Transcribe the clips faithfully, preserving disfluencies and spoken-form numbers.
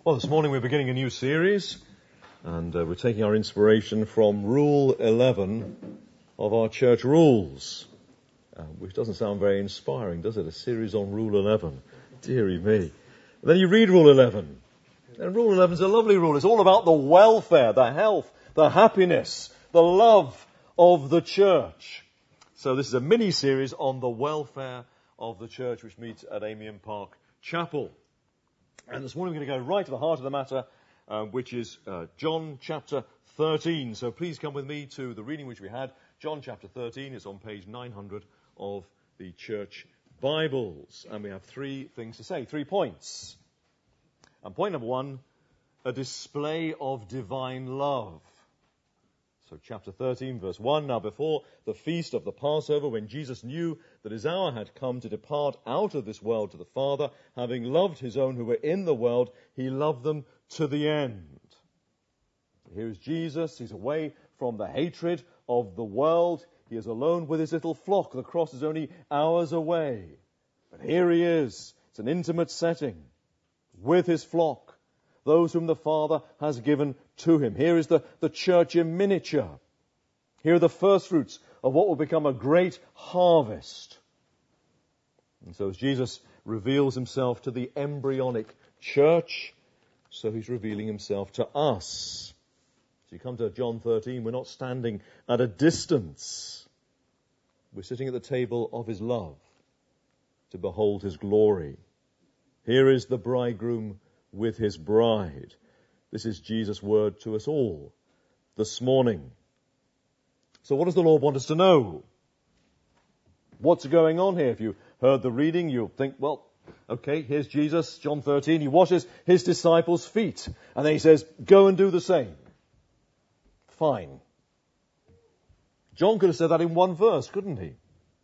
Well, this morning we're beginning a new series, and uh, we're taking our inspiration from Rule eleven of our church rules, uh, which doesn't sound very inspiring, does it? A series on Rule eleven. Dearie me. And then you read Rule eleven, and Rule eleven is a lovely rule. It's all about the welfare, the health, the happiness, the love of the church. So this is a mini-series on the welfare of the church, which meets at Amiens Park Chapel. And this morning we're going to go right to the heart of the matter, uh, which is uh, John chapter thirteen. So please come with me to the reading which we had. John chapter thirteen is on page nine hundred of the church Bibles. And we have three things to say, three points. And point number one, a display of divine love. So chapter thirteen, verse one, now before the feast of the Passover, when Jesus knew that his hour had come to depart out of this world to the Father, having loved his own who were in the world, he loved them to the end. Here is Jesus. He's away from the hatred of the world. He is alone with his little flock. The cross is only hours away. But here he is. It's an intimate setting with his flock, those whom the Father has given to him. Here is the, the church in miniature. Here are the first fruits of what will become a great harvest. And so as Jesus reveals himself to the embryonic church, so he's revealing himself to us. So you come to John thirteen, we're not standing at a distance. We're sitting at the table of his love to behold his glory. Here is the bridegroom with his bride. This is Jesus' word to us all this morning. So what does the Lord want us to know? What's going on here? If you heard the reading, you'll think, well, okay, here's Jesus, John thirteen. He washes his disciples' feet. And then he says, go and do the same. Fine. John could have said that in one verse, couldn't he?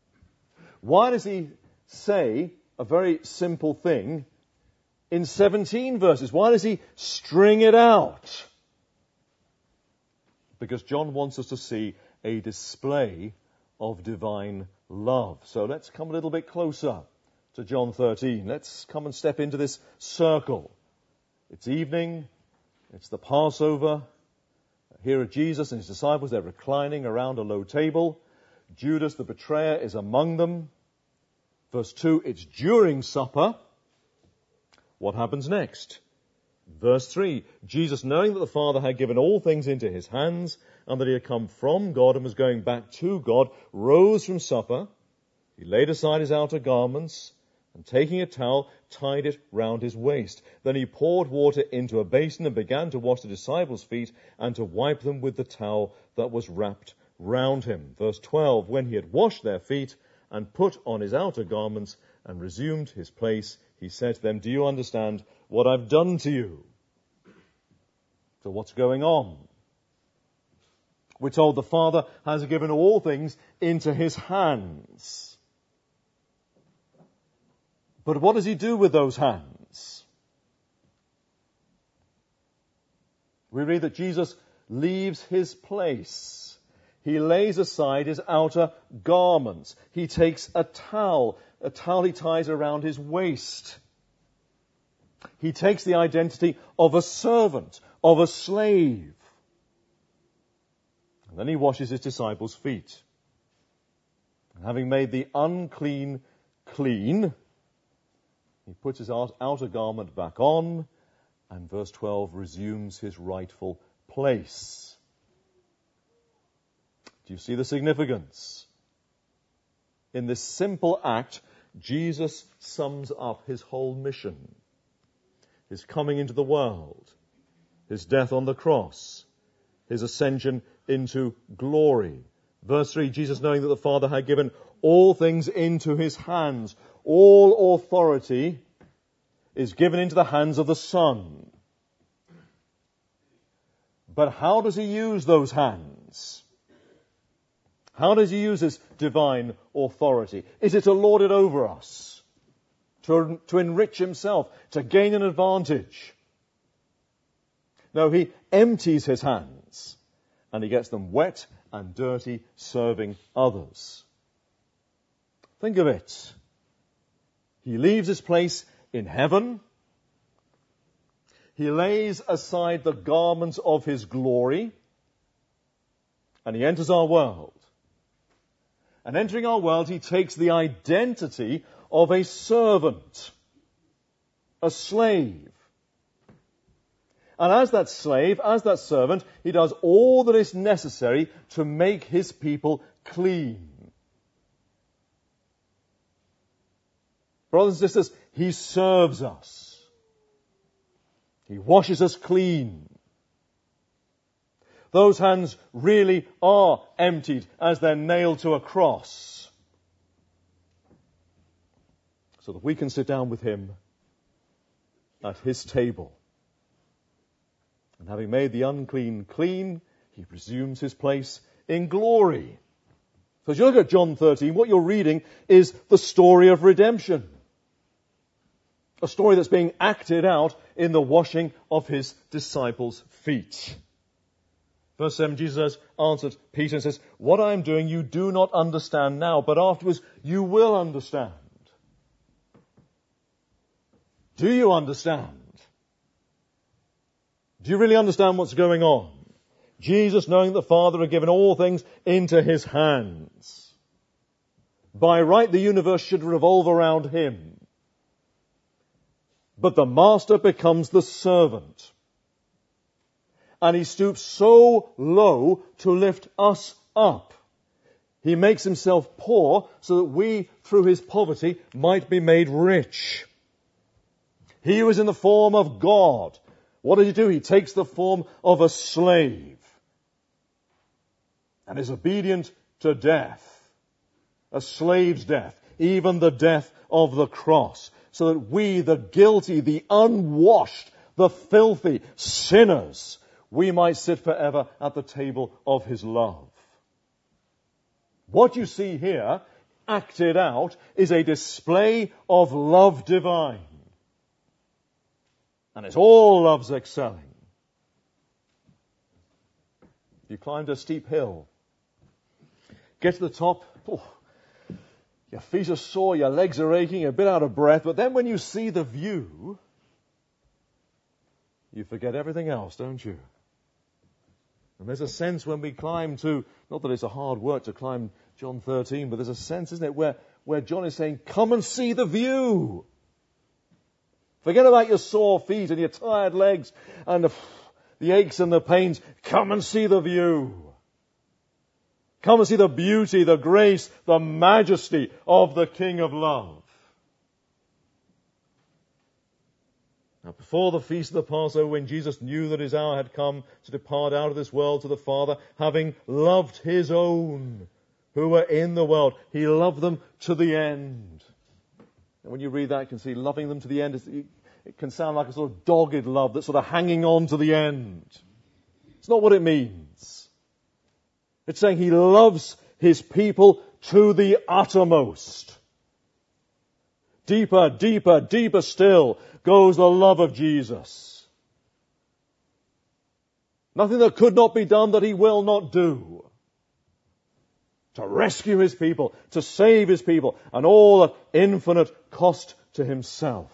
Why does he say a very simple thing in seventeen verses? Why does he string it out? Because John wants us to see a display of divine love. So let's come a little bit closer to John thirteen. Let's come and step into this circle. It's evening. It's the Passover. Here are Jesus and his disciples. They're reclining around a low table. Judas, the betrayer, is among them. Verse two, it's during supper. What happens next? Verse three, Jesus, knowing that the Father had given all things into his hands and that he had come from God and was going back to God, rose from supper. He laid aside his outer garments and taking a towel, tied it round his waist. Then he poured water into a basin and began to wash the disciples' feet and to wipe them with the towel that was wrapped round him. Verse twelve, when he had washed their feet and put on his outer garments and resumed his place, he said to them, do you understand what I've done to you? So what's going on? We're told the Father has given all things into his hands. But what does he do with those hands? We read that Jesus leaves his place. He lays aside his outer garments. He takes a towel, a towel he ties around his waist. He takes the identity of a servant, of a slave. And then he washes his disciples' feet. And having made the unclean clean, he puts his outer garment back on, and verse twelve resumes his rightful place. Do you see the significance? In this simple act, Jesus sums up his whole mission. His coming into the world, his death on the cross, his ascension into glory. Verse three, Jesus, knowing that the Father had given all things into his hands, all authority is given into the hands of the Son. But how does he use those hands? How does he use his divine authority? Is it to lord it over us? To, to enrich himself? To gain an advantage? No, he empties his hands and he gets them wet and dirty serving others. Think of it. He leaves his place in heaven. He lays aside the garments of his glory, and he enters our world. And entering our world, he takes the identity of a servant, a slave. And as that slave, as that servant, he does all that is necessary to make his people clean. Brothers and sisters, he serves us. He washes us clean. Those hands really are emptied as they're nailed to a cross, so that we can sit down with him at his table. And having made the unclean clean, he resumes his place in glory. So as you look at John thirteen, what you're reading is the story of redemption. A story that's being acted out in the washing of his disciples' feet. Verse seven, Jesus answered Peter and says, "What I am doing you do not understand now, but afterwards you will understand." Do you understand? Do you really understand what's going on? Jesus, knowing the Father had given all things into his hands. By right, the universe should revolve around him. But the master becomes the servant. And he stoops so low to lift us up. He makes himself poor so that we, through his poverty, might be made rich. He was in the form of God. What does he do? He takes the form of a slave and is obedient to death. A slave's death, even the death of the cross, so that we, the guilty, the unwashed, the filthy sinners, we might sit forever at the table of his love. What you see here, acted out, is a display of love divine. And it's all love's excelling. You climbed a steep hill. Get to the top. Oh, your feet are sore, your legs are aching, you're a bit out of breath. But then when you see the view, you forget everything else, don't you? And there's a sense when we climb to, not that it's a hard work to climb John thirteen, but there's a sense, isn't it, where, where John is saying, come and see the view. Forget about your sore feet and your tired legs and the, the aches and the pains. Come and see the view. Come and see the beauty, the grace, the majesty of the King of Love. Now, before the feast of the Passover, when Jesus knew that his hour had come to depart out of this world to the Father, having loved his own who were in the world, he loved them to the end. And when you read that, you can see loving them to the end, it can sound like a sort of dogged love that's sort of hanging on to the end. It's not what it means. It's saying he loves his people to the uttermost. Deeper, deeper, deeper still goes the love of Jesus. Nothing that could not be done that he will not do. To rescue his people, to save his people, and all at infinite cost to himself.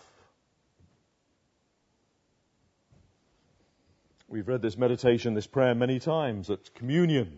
We've read this meditation, this prayer many times at communion.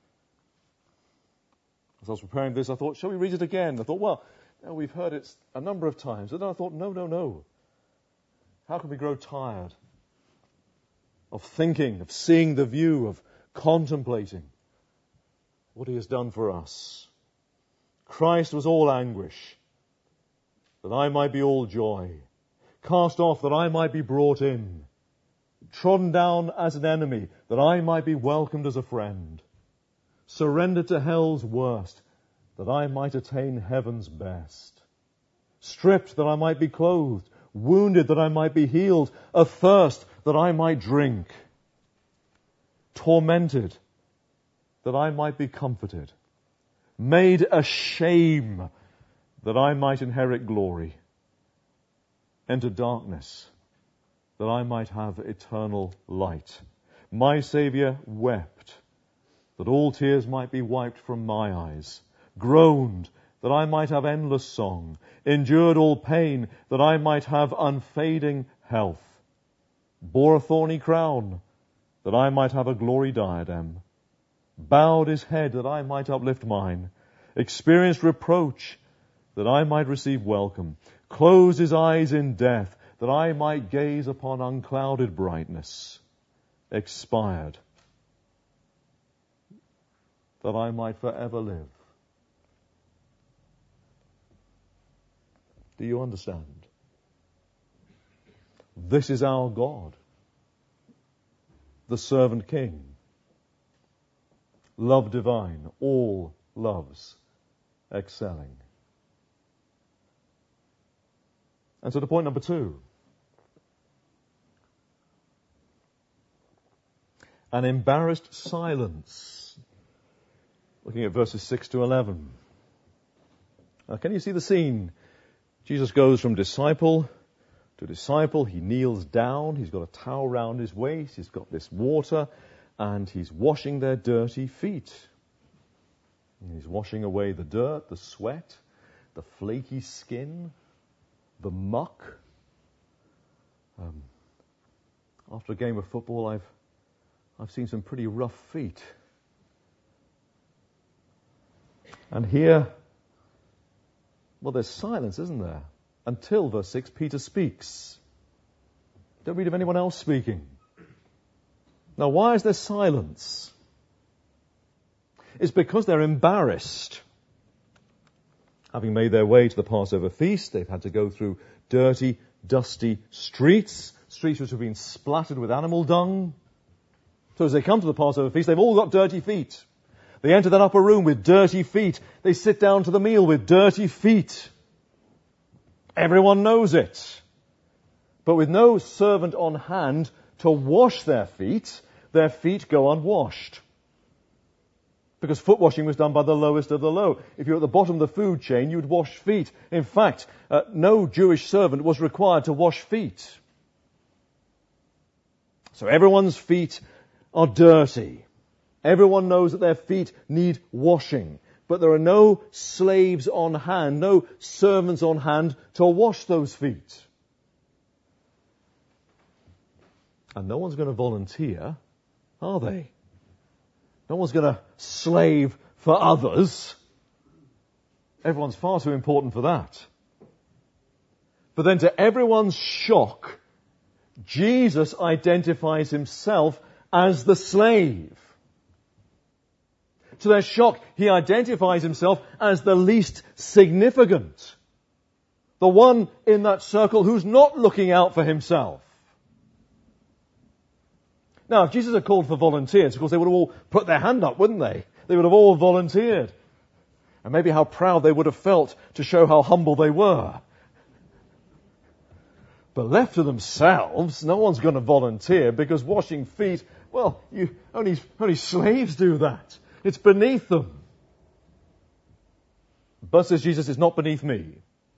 As I was preparing this, I thought, shall we read it again? I thought, well, now we've heard it a number of times. And then I thought, no, no, no. How can we grow tired of thinking, of seeing the view, of contemplating what he has done for us? Christ was all anguish, that I might be all joy. Cast off, that I might be brought in. Trodden down as an enemy, that I might be welcomed as a friend. Surrendered to hell's worst, that I might attain heaven's best. Stripped, that I might be clothed. Wounded, that I might be healed. Athirst, that I might drink. Tormented, that I might be comforted. Made a shame, that I might inherit glory. Enter darkness, that I might have eternal light. My Saviour wept, that all tears might be wiped from my eyes. Groaned, that I might have endless song. Endured all pain, that I might have unfading health. bore a thorny crown, that I might have a glory diadem, bowed his head, that I might uplift mine, experienced reproach, that I might receive welcome, closed his eyes in death, that I might gaze upon unclouded brightness, expired, that I might forever live. Do you understand? This is our God, the servant king, love divine, all loves excelling. And so to point number two, an embarrassed silence. Looking at verses six to eleven. Now, can you see the scene? Jesus goes from disciple to disciple. He kneels down. He's got a towel round his waist. He's got this water, and he's washing their dirty feet. And he's washing away the dirt, the sweat, the flaky skin, the muck. Um, after a game of football, I've I've seen some pretty rough feet. And here, well, there's silence, isn't there? Until, verse six, Peter speaks. Don't read of anyone else speaking. Now, why is there silence? It's because they're embarrassed. Having made their way to the Passover feast, they've had to go through dirty, dusty streets, streets which have been splattered with animal dung. So as they come to the Passover feast, they've all got dirty feet. They enter that upper room with dirty feet. They sit down to the meal with dirty feet. Everyone knows it. But with no servant on hand to wash their feet, their feet go unwashed. Because foot washing was done by the lowest of the low. If you're at the bottom of the food chain, you'd wash feet. In fact, uh, no Jewish servant was required to wash feet. So everyone's feet are dirty. Everyone knows that their feet need washing. But there are no slaves on hand, no servants on hand to wash those feet. And no one's going to volunteer, are they? No one's going to slave for others. Everyone's far too important for that. But then to everyone's shock, Jesus identifies himself as the slave. To their shock, he identifies himself as the least significant. The one in that circle who's not looking out for himself. Now, if Jesus had called for volunteers, of course, they would have all put their hand up, wouldn't they? They would have all volunteered. And maybe how proud they would have felt to show how humble they were. But left to themselves, no one's going to volunteer because washing feet, well, you, only, only slaves do that. It's beneath them. But, says Jesus, it's not beneath me.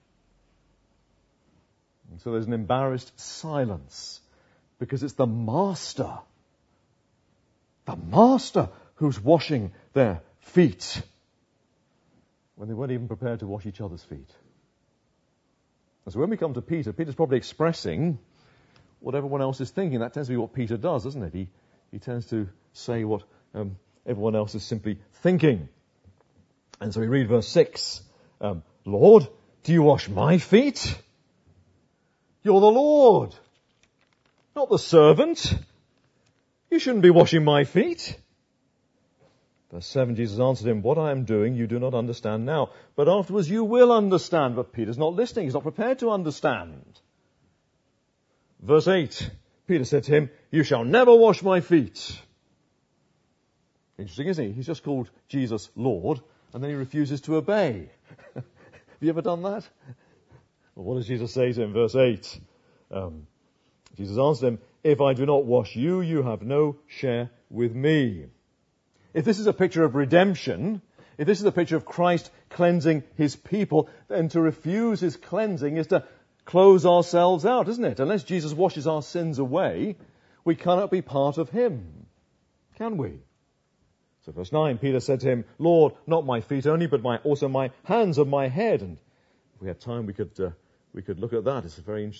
And so there's an embarrassed silence because it's the master. The master who's washing their feet when they weren't even prepared to wash each other's feet. And so when we come to Peter, Peter's probably expressing what everyone else is thinking. That tends to be what Peter does, doesn't it? He, he tends to say what um, everyone else is simply thinking. And so we read verse six. Um, Lord, do you wash my feet? You're the Lord, not the servant. You shouldn't be washing my feet. Verse seven, Jesus answered him, what I am doing you do not understand now, but afterwards you will understand. But Peter's not listening. He's not prepared to understand. Verse eight, Peter said to him, you shall never wash my feet. Interesting, isn't he? He's just called Jesus Lord, and then he refuses to obey. Have you ever done that? Well, what does Jesus say to him? Verse eight. Um, Jesus answered him, if I do not wash you, you have no share with me. If this is a picture of redemption, if this is a picture of Christ cleansing his people, then to refuse his cleansing is to close ourselves out, isn't it? Unless Jesus washes our sins away, we cannot be part of him. Can we? So verse nine, Peter said to him, Lord, not my feet only, but my, also my hands and my head. And if we had time, we could, uh, we could look at that. It's a very interesting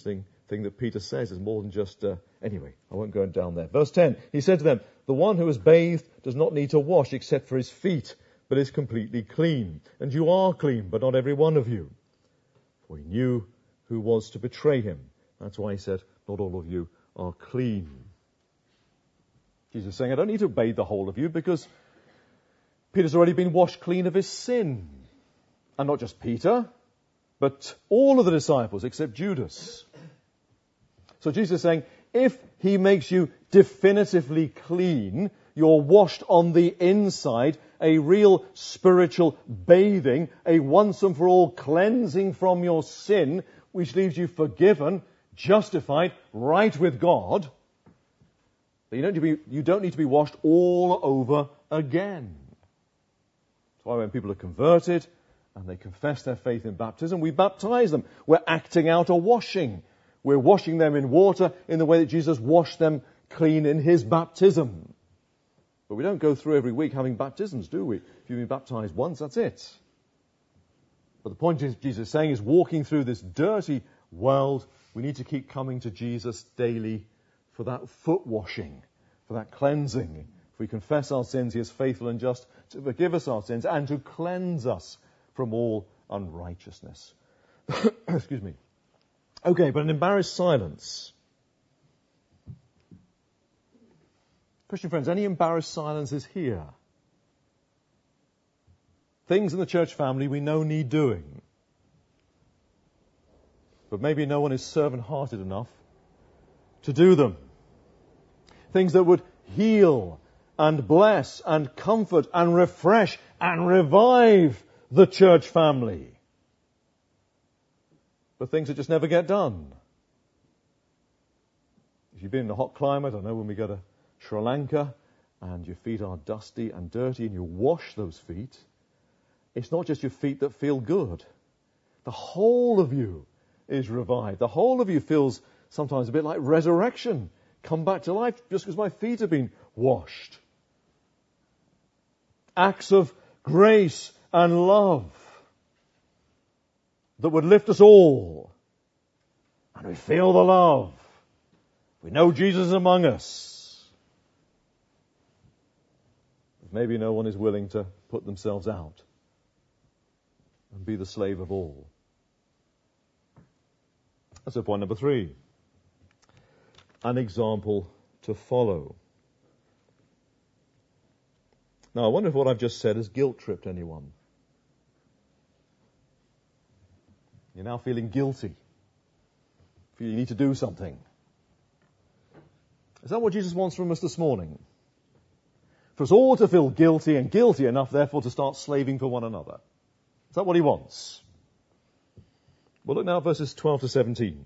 thing that Peter says is more than just, uh, anyway, I won't go down there. Verse ten, he said to them, the one who is bathed does not need to wash except for his feet, but is completely clean. And you are clean, but not every one of you. For he knew who was to betray him. That's why he said, not all of you are clean. Jesus is saying, I don't need to bathe the whole of you because Peter's already been washed clean of his sin. And not just Peter, but all of the disciples except Judas. So Jesus is saying, if he makes you definitively clean, you're washed on the inside, a real spiritual bathing, a once and for all cleansing from your sin, which leaves you forgiven, justified, right with God, you don't, need to be, you don't need to be washed all over again. That's why when people are converted and they confess their faith in baptism, we baptize them. We're acting out a washing. We're washing them in water in the way that Jesus washed them clean in his baptism. But we don't go through every week having baptisms, do we? If you've been baptized once, that's it. But the point Jesus is saying is walking through this dirty world, we need to keep coming to Jesus daily for that foot washing, for that cleansing. If we confess our sins, he is faithful and just to forgive us our sins and to cleanse us from all unrighteousness. Excuse me. Okay, but an embarrassed silence. Christian friends, any embarrassed silences here? Things in the church family we know need doing. But maybe no one is servant-hearted enough to do them. Things that would heal and bless and comfort and refresh and revive the church family. But things that just never get done. If you've been in a hot climate, I know when we go to Sri Lanka and your feet are dusty and dirty and you wash those feet, it's not just your feet that feel good. The whole of you is revived. The whole of you feels sometimes a bit like resurrection. Come back to life just because my feet have been washed. Acts of grace and love that would lift us all. And we feel the love. We know Jesus is among us. Maybe no one is willing to put themselves out and be the slave of all. That's point number three. An example to follow. Now, I wonder if what I've just said has guilt-tripped anyone. You're now feeling guilty. Feel you need to do something. Is that what Jesus wants from us this morning? For us all to feel guilty and guilty enough, therefore, to start slaving for one another. Is that what he wants? Well, look now at verses twelve to seventeen.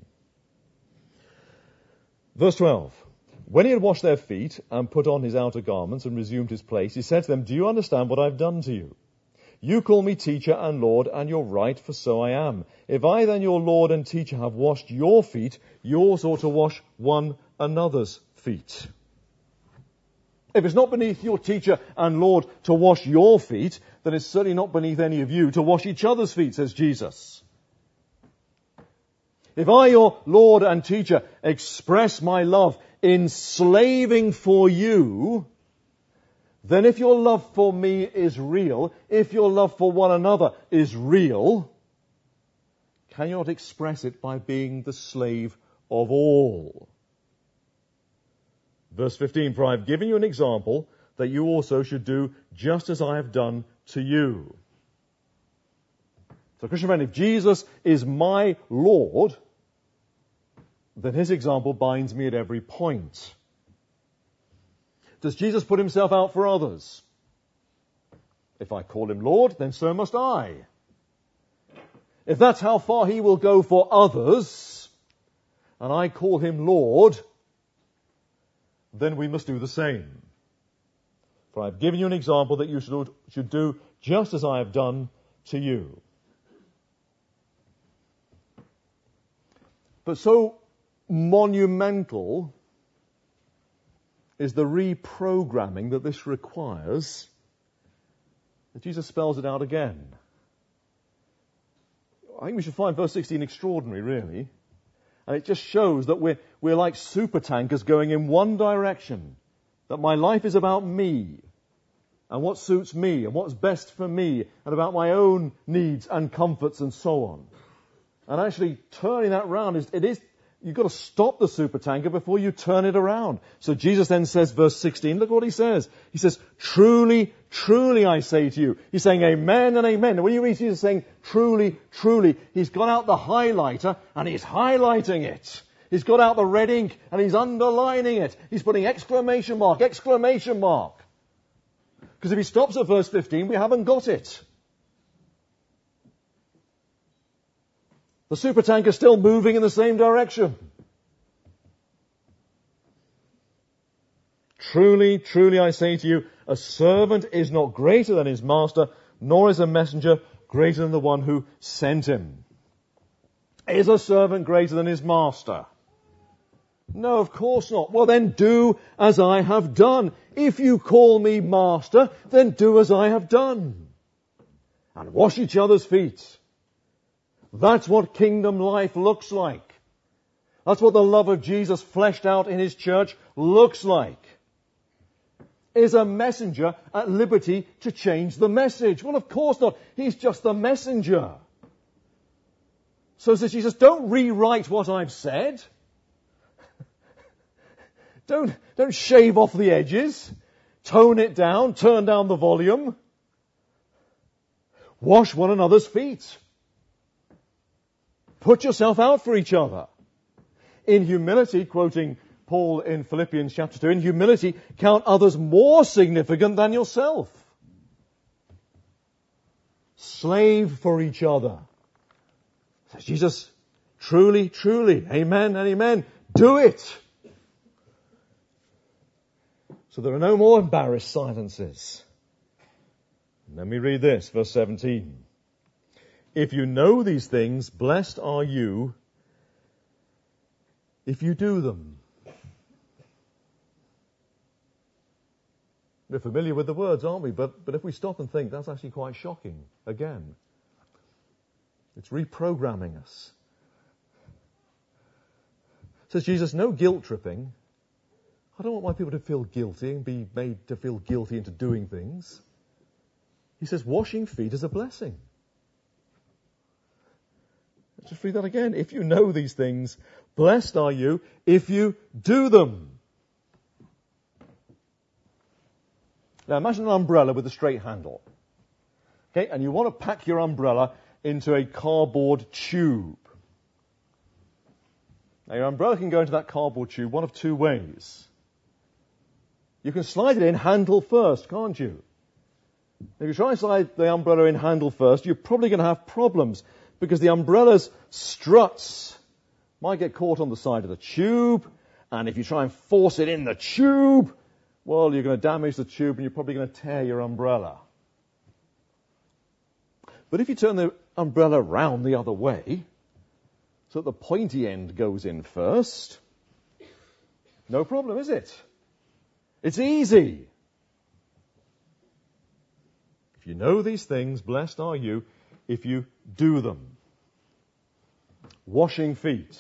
Verse twelve. When he had washed their feet and put on his outer garments and resumed his place, he said to them, do you understand what I've done to you? You call me teacher and Lord, and you're right, for so I am. If I then, your Lord and teacher, have washed your feet, you also ought to wash one another's feet. If it's not beneath your teacher and Lord to wash your feet, then it's certainly not beneath any of you to wash each other's feet, says Jesus. If I, your Lord and teacher, express my love in slaving for you, then if your love for me is real, if your love for one another is real, can you not express it by being the slave of all? Verse fifteen, for I have given you an example that you also should do just as I have done to you. So, Christian friend, if Jesus is my Lord, then his example binds me at every point. Does Jesus put himself out for others? If I call him Lord, then so must I. If that's how far he will go for others, and I call him Lord, then we must do the same. For I have given you an example that you should, should do just as I have done to you. But so monumental is the reprogramming that this requires that Jesus spells it out again. I think we should find verse sixteen extraordinary, really. And it just shows that we're, we're like supertankers going in one direction. That my life is about me. And what suits me. And what's best for me. And about my own needs and comforts and so on. And actually turning that round is, it is, you've got to stop the supertanker before you turn it around. So Jesus then says, verse sixteen, look what he says. He says, truly, truly I say to you. He's saying amen and amen. And when you read Jesus saying truly, truly, he's got out the highlighter and he's highlighting it. He's got out the red ink and he's underlining it. He's putting exclamation mark, exclamation mark. Because if he stops at verse fifteen, we haven't got it. The supertanker is still moving in the same direction. Truly, truly I say to you, a servant is not greater than his master, nor is a messenger greater than the one who sent him. Is a servant greater than his master? No, of course not. Well, then do as I have done. If you call me master, then do as I have done. And wash each other's feet. That's what kingdom life looks like. That's what the love of Jesus fleshed out in his church looks like. Is a messenger at liberty to change the message? Well, of course not. He's just the messenger. So says Jesus, don't rewrite what I've said. Don't, don't shave off the edges. Tone it down. Turn down the volume. Wash one another's feet. Put yourself out for each other. In humility, quoting Paul in Philippians chapter two, in humility, count others more significant than yourself. Slave for each other. Says Jesus, truly, truly, amen and amen. Do it. So there are no more embarrassed silences. Let me read this, verse seventeen. If you know these things, blessed are you if you do them. We're familiar with the words, aren't we? But, but if we stop and think, that's actually quite shocking. Again, it's reprogramming us. Says Jesus, no guilt tripping. I don't want my people to feel guilty and be made to feel guilty into doing things. He says washing feet is a blessing. Let's just read that again. If you know these things, blessed are you if you do them. Now imagine an umbrella with a straight handle. Okay, and you want to pack your umbrella into a cardboard tube. Now your umbrella can go into that cardboard tube one of two ways. You can slide it in handle first, can't you? If you try and slide the umbrella in handle first, you're probably going to have problems because the umbrella's struts might get caught on the side of the tube, and if you try and force it in the tube, well, you're going to damage the tube and you're probably going to tear your umbrella. But if you turn the umbrella round the other way, so that the pointy end goes in first, no problem, is it? It's easy. If you know these things, blessed are you if you do them. Washing feet.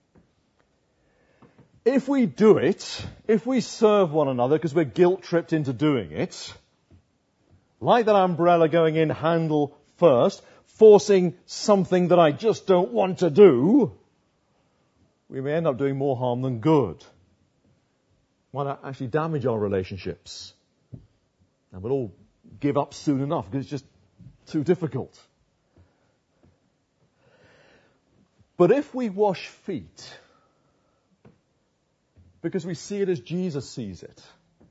If we do it, if we serve one another because we're guilt-tripped into doing it, like that umbrella going in handle first, forcing something that I just don't want to do, we may end up doing more harm than good. Might actually damage our relationships. And we'll all give up soon enough because it's just too difficult. But if we wash feet, because we see it as Jesus sees it,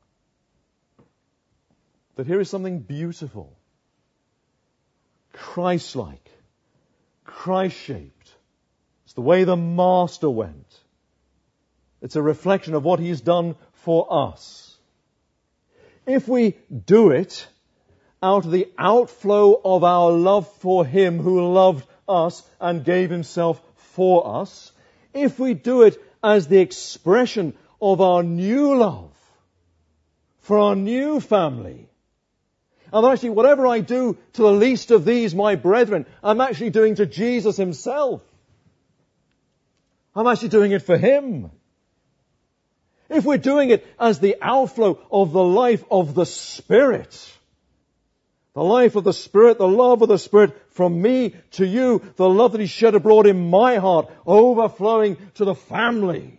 that here is something beautiful, Christ-like, Christ-shaped. It's the way the Master went. It's a reflection of what He's done for us. If we do it out of the outflow of our love for Him who loved us and gave Himself for us, if we do it as the expression of our new love for our new family, and actually whatever I do to the least of these, my brethren, I'm actually doing to Jesus Himself. I'm actually doing it for Him. If we're doing it as the outflow of the life of the Spirit, the life of the Spirit, the love of the Spirit from me to you, the love that He shed abroad in my heart, overflowing to the family.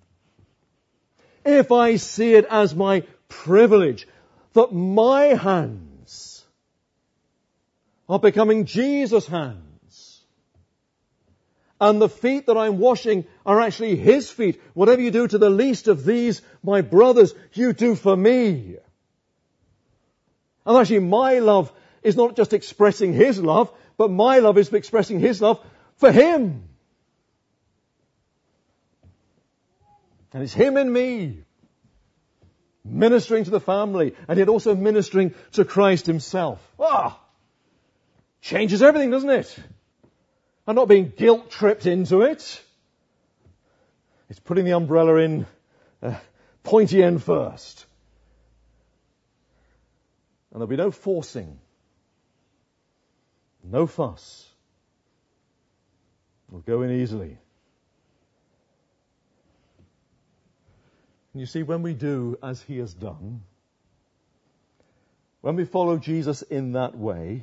If I see it as my privilege that my hands are becoming Jesus' hands, and the feet that I'm washing are actually His feet. Whatever you do to the least of these, my brothers, you do for me. And actually my love is not just expressing His love, but my love is expressing His love for Him. And it's Him in me, ministering to the family, and yet also ministering to Christ Himself. Ah! Changes everything, doesn't it? I'm not being guilt-tripped into it. It's putting the umbrella in uh, pointy end first. And there'll be no forcing. No fuss. We'll go in easily. And you see, when we do as He has done, when we follow Jesus in that way,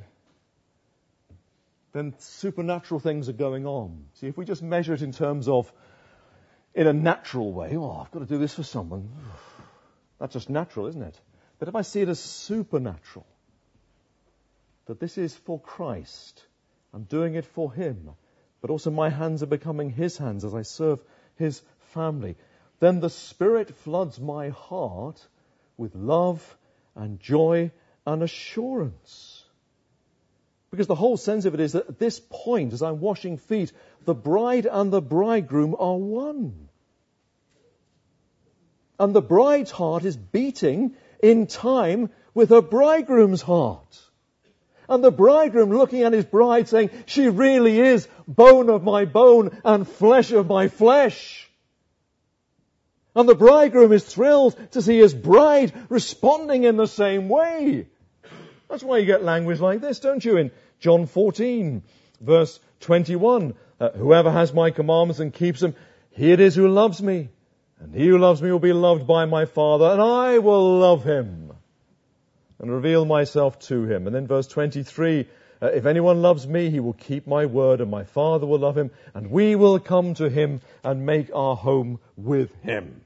then supernatural things are going on. See, if we just measure it in terms of, in a natural way, oh, I've got to do this for someone. That's just natural, isn't it? But if I see it as supernatural, that this is for Christ, I'm doing it for Him, but also my hands are becoming His hands as I serve His family, then the Spirit floods my heart with love and joy and assurance. Because the whole sense of it is that at this point, as I'm washing feet, the bride and the bridegroom are one. And the bride's heart is beating in time with her bridegroom's heart. And the bridegroom looking at his bride saying, she really is bone of my bone and flesh of my flesh. And the bridegroom is thrilled to see his bride responding in the same way. That's why you get language like this, don't you, in John fourteen, verse twenty-one. Uh, Whoever has my commandments and keeps them, he it is who loves me. And he who loves me will be loved by my Father, and I will love him and reveal myself to him. And then verse twenty-three, uh, if anyone loves me, he will keep my word, and my Father will love him, and we will come to him and make our home with him.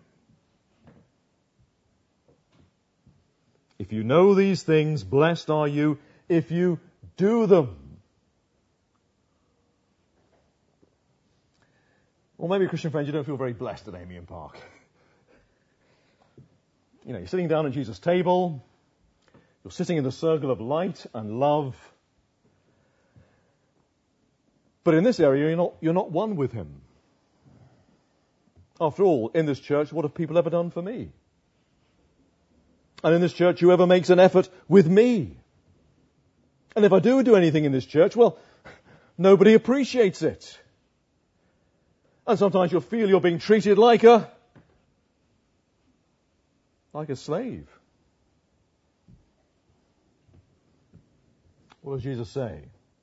If you know these things, blessed are you if you do them. Or maybe, Christian friends, you don't feel very blessed at Amiens Park. You know, you're sitting down at Jesus' table. You're sitting in the circle of light and love. But in this area, you're not, you're not one with him. After all, in this church, what have people ever done for me? And in this church, whoever makes an effort with me. And if I do do anything in this church, well, nobody appreciates it. And sometimes you'll feel you're being treated like a, like a slave. What does Jesus say?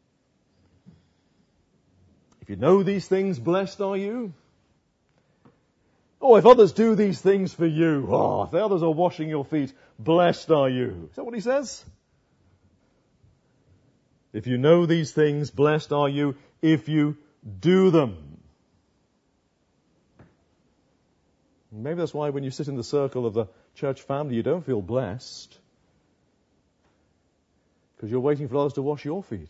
If you know these things, blessed are you. Oh, if others do these things for you, oh, if the others are washing your feet, blessed are you. Is that what he says? If you know these things, blessed are you if you do them. Maybe that's why when you sit in the circle of the church family, you don't feel blessed. Because you're waiting for others to wash your feet.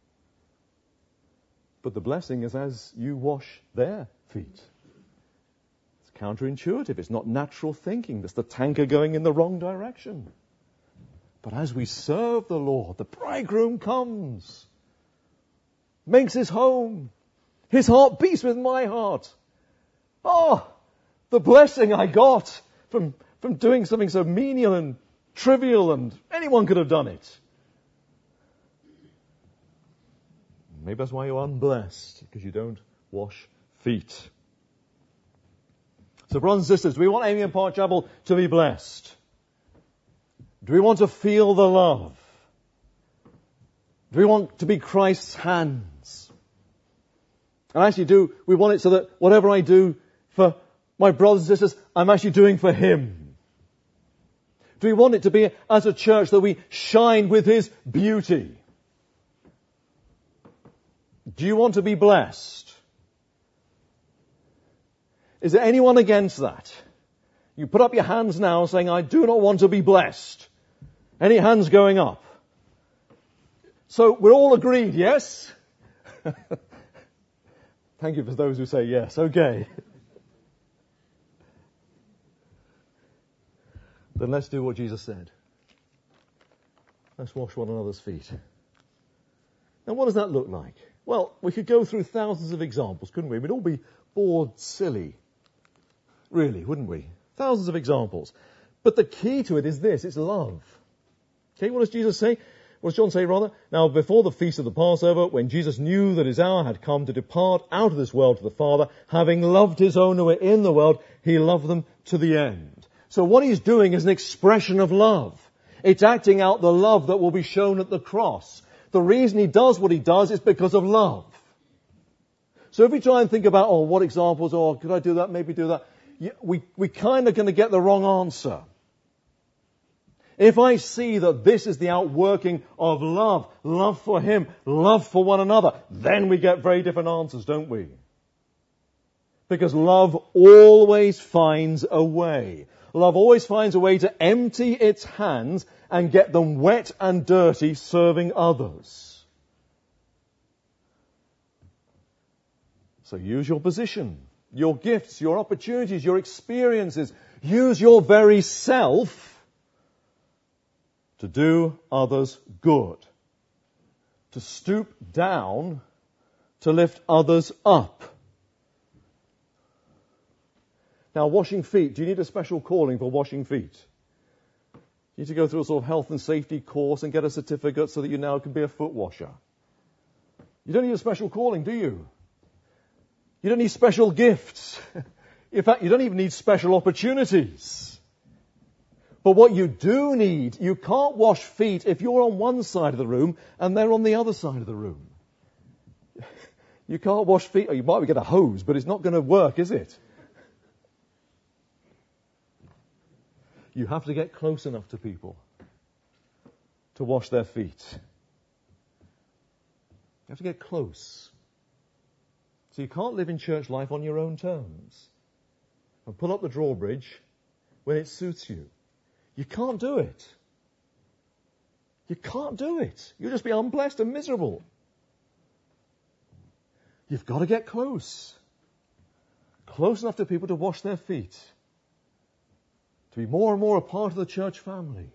But the blessing is as you wash their feet. It's counterintuitive. It's not natural thinking. It's the tanker going in the wrong direction. But as we serve the Lord, the bridegroom comes, makes his home. His heart beats with my heart. Oh, the blessing I got from, from doing something so menial and trivial, and anyone could have done it. Maybe that's why you're unblessed, because you don't wash feet. So brothers and sisters, do we want Amiens Park Chapel to be blessed? Do we want to feel the love? Do we want to be Christ's hands? And actually do, we want it so that whatever I do for my brothers and sisters, I'm actually doing for Him. Do we want it to be as a church that we shine with His beauty? Do you want to be blessed? Is there anyone against that? You put up your hands now saying, I do not want to be blessed. Any hands going up? So we're all agreed, yes? Thank you for those who say yes. Okay. Then let's do what Jesus said. Let's wash one another's feet. Now what does that look like? Well, we could go through thousands of examples, couldn't we? We'd all be bored silly. Really, wouldn't we? Thousands of examples. But the key to it is this, it's love. Okay, what does Jesus say? What does John say rather? Now before the feast of the Passover, when Jesus knew that his hour had come to depart out of this world to the Father, having loved his own who were in the world, he loved them to the end. So what he's doing is an expression of love. It's acting out the love that will be shown at the cross. The reason he does what he does is because of love. So if we try and think about, oh, what examples, or oh, could I do that, maybe do that, we, we kind of going to get the wrong answer. If I see that this is the outworking of love, love for him, love for one another, then we get very different answers, don't we? Because love always finds a way. Love always finds a way to empty its hands and get them wet and dirty serving others. So use your position, your gifts, your opportunities, your experiences. Use your very self to do others good. To stoop down to lift others up. Now, washing feet. Do you need a special calling for washing feet? You need to go through a sort of health and safety course and get a certificate so that you now can be a foot washer. You don't need a special calling, do you? You don't need special gifts. In fact, you don't even need special opportunities. But what you do need, you can't wash feet if you're on one side of the room and they're on the other side of the room. You can't wash feet, or you might get a hose, but it's not going to work, is it? You have to get close enough to people to wash their feet. You have to get close. So you can't live in church life on your own terms and pull up the drawbridge when it suits you. You can't do it. You can't do it. You'll just be unblessed and miserable. You've got to get close. Close enough to people to wash their feet. To be more and more a part of the church family.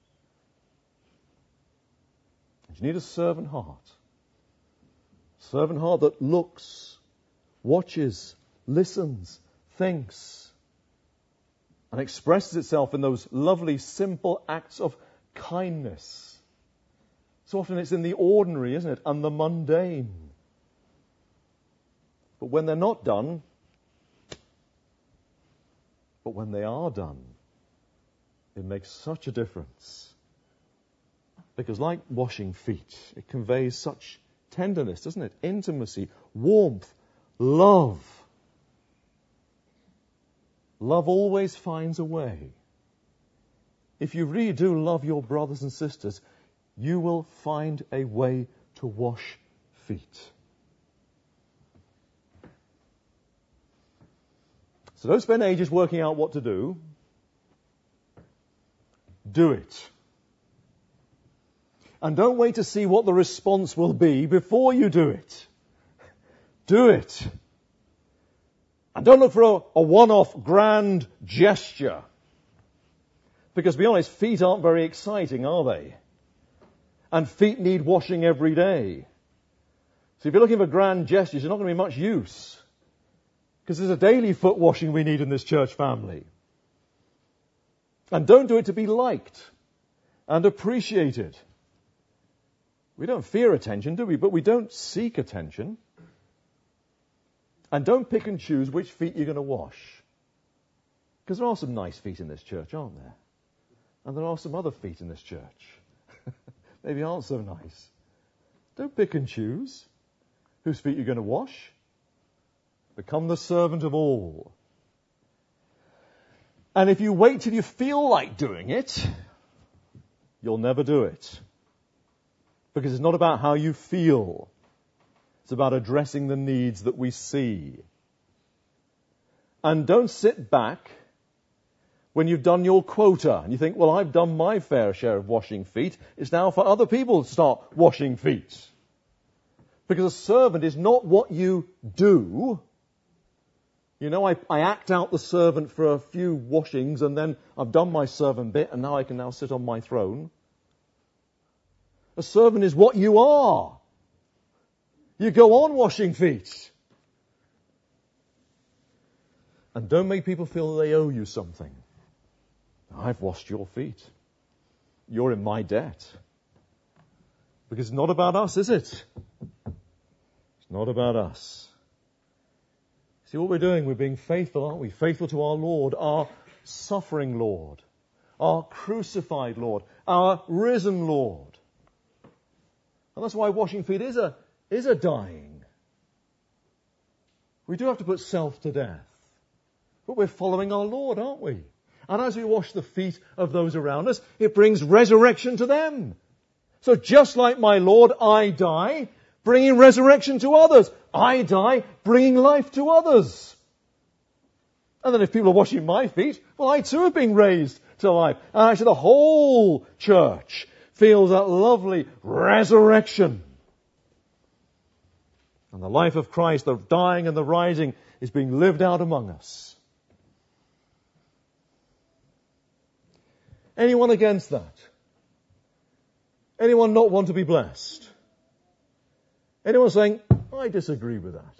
And you need a servant heart. Servant heart that looks, watches, listens, thinks, and expresses itself in those lovely, simple acts of kindness. So often it's in the ordinary, isn't it? And the mundane. But when they're not done, but when they are done, it makes such a difference. Because like washing feet, it conveys such tenderness, doesn't it? Intimacy, warmth, love. Love always finds a way. If you really do love your brothers and sisters, you will find a way to wash feet. So don't spend ages working out what to do. Do it. And don't wait to see what the response will be before you do it. Do it. And don't look for a, a one-off grand gesture. Because to be honest, feet aren't very exciting, are they? And feet need washing every day. So if you're looking for grand gestures, you're not going to be much use. Because there's a daily foot washing we need in this church family. And don't do it to be liked and appreciated. We don't fear attention, do we? But we don't seek attention. And don't pick and choose which feet you're going to wash. Because there are some nice feet in this church, aren't there? And there are some other feet in this church. Maybe aren't so nice. Don't pick and choose whose feet you're going to wash. Become the servant of all. And if you wait till you feel like doing it, you'll never do it. Because it's not about how you feel. It's about addressing the needs that we see. And don't sit back when you've done your quota and you think, well, I've done my fair share of washing feet. It's now for other people to start washing feet. Because a servant is not what you do. You know, I, I act out the servant for a few washings and then I've done my servant bit and now I can now sit on my throne. A servant is what you are. You go on washing feet. And don't make people feel they owe you something. I've washed your feet. You're in my debt. Because it's not about us, is it? It's not about us. See what we're doing? We're being faithful, aren't we? Faithful to our Lord, our suffering Lord, our crucified Lord, our risen Lord. And that's why washing feet is a, is a dying. We do have to put self to death. But we're following our Lord, aren't we? And as we wash the feet of those around us, it brings resurrection to them. So just like my Lord, I die, bringing resurrection to others. I die, bringing life to others. And then if people are washing my feet, well, I too are being raised to life. And actually the whole church feels that lovely resurrection. And the life of Christ, the dying and the rising, is being lived out among us. Anyone against that? Anyone not want to be blessed? Anyone saying, I disagree with that?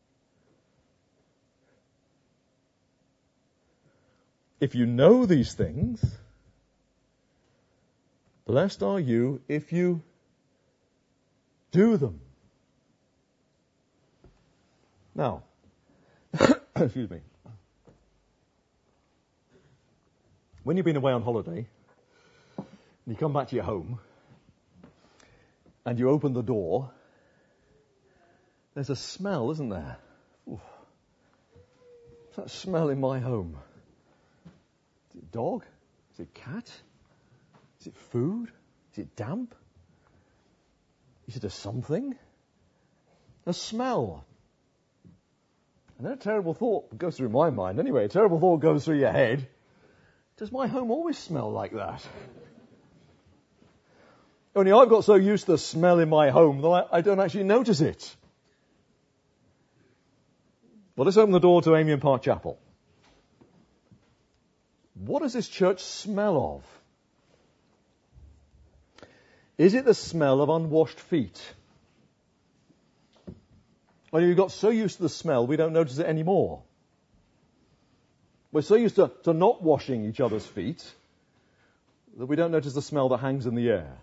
If you know these things, blessed are you if you do them. Now, excuse me. When you've been away on holiday, and you come back to your home, and you open the door, there's a smell, isn't there? Ooh. What's that smell in my home? Is it dog? Is it cat? Is it food? Is it damp? Is it a something? A smell. And then a terrible thought goes through my mind. Anyway, a terrible thought goes through your head. Does my home always smell like that? Only I've got so used to the smell in my home that I, I don't actually notice it. Well, let's open the door to Amiens Park Chapel. What does this church smell of? Is it the smell of unwashed feet? Well, we've got so used to the smell we don't notice it anymore. We're so used to, to not washing each other's feet that we don't notice the smell that hangs in the air.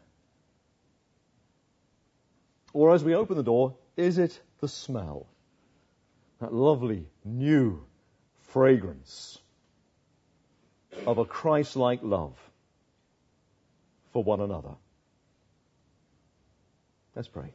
Or as we open the door, is it the smell? That lovely, new fragrance of a Christ-like love for one another. Let's pray.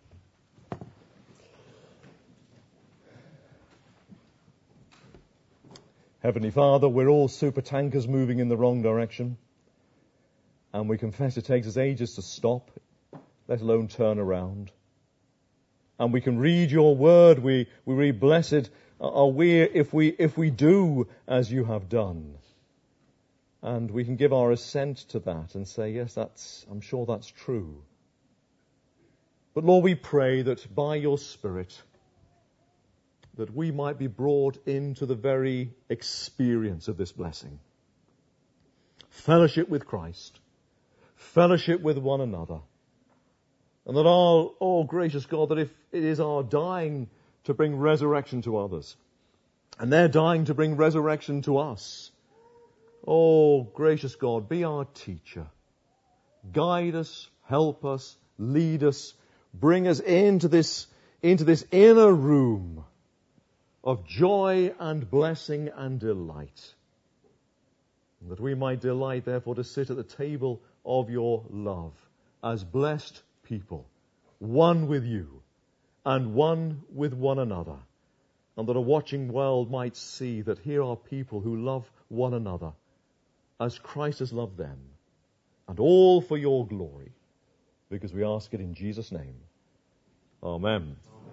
Heavenly Father, we're all supertankers moving in the wrong direction. And we confess it takes us ages to stop, let alone turn around. And we can read your word, we, we read, blessed are we if we if we do as you have done. And we can give our assent to that and say, yes, that's I'm sure that's true. But Lord, we pray that by your Spirit, that we might be brought into the very experience of this blessing. Fellowship with Christ. Fellowship with one another. And that our, oh gracious God, that if it is our dying to bring resurrection to others, and they're dying to bring resurrection to us, oh gracious God, be our teacher. Guide us, help us, lead us, bring us into this, into this inner room of joy and blessing and delight. And that we might delight, therefore, to sit at the table of your love as blessed people, one with you and one with one another, and that a watching world might see that here are people who love one another as Christ has loved them, and all for your glory, because we ask it in Jesus' name. Amen.